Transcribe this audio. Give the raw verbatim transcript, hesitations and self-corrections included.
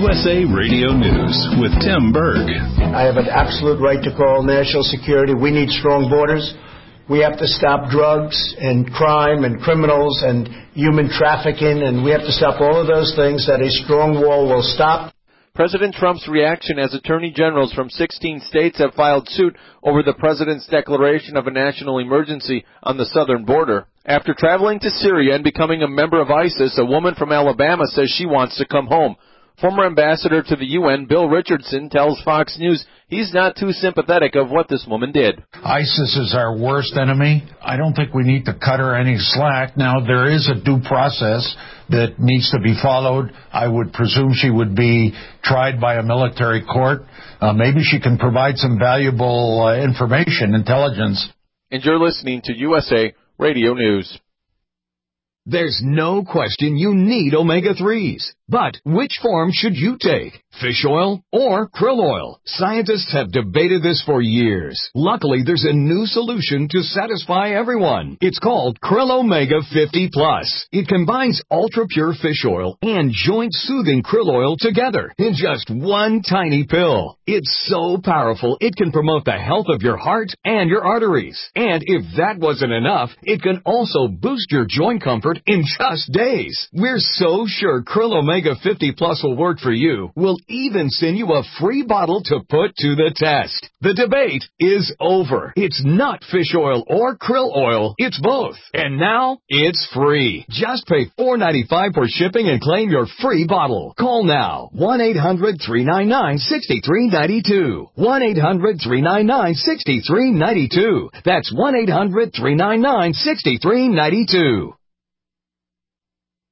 U S A Radio News with Tim Berg. I have an absolute right to call national security. We need strong borders. We have to stop drugs and crime and criminals and human trafficking, and we have to stop all of those things that a strong wall will stop. President Trump's reaction as attorney generals from sixteen states have filed suit over the president's declaration of a national emergency on the southern border. After traveling to Syria and becoming a member of ISIS, a woman from Alabama says she wants to come home. Former ambassador to the U N, Bill Richardson, tells Fox News he's not too sympathetic of what this woman did. ISIS is our worst enemy. I don't think we need to cut her any slack. Now, there is a due process that needs to be followed. I would presume she would be tried by a military court. Uh, maybe she can provide some valuable uh, information, intelligence. And you're listening to U S A Radio News. There's no question you need omega threes. But which form should you take? Fish oil or krill oil? Scientists have debated this for years. Luckily, there's a new solution to satisfy everyone. It's called Krill Omega fifty plus. It combines ultra-pure fish oil and joint-soothing krill oil together in just one tiny pill. It's so powerful, it can promote the health of your heart and your arteries. And if that wasn't enough, it can also boost your joint comfort in just days. We're so sure Krill Omega fifty plus will work for you. We'll even send you a free bottle to put to the test. The debate is over. It's not fish oil or krill oil. It's both. And now it's free. Just pay four dollars and ninety-five cents for shipping and claim your free bottle. Call now. one eight hundred three nine nine six three nine two. one eight hundred three nine nine six three nine two. That's one eight hundred three nine nine six three nine two.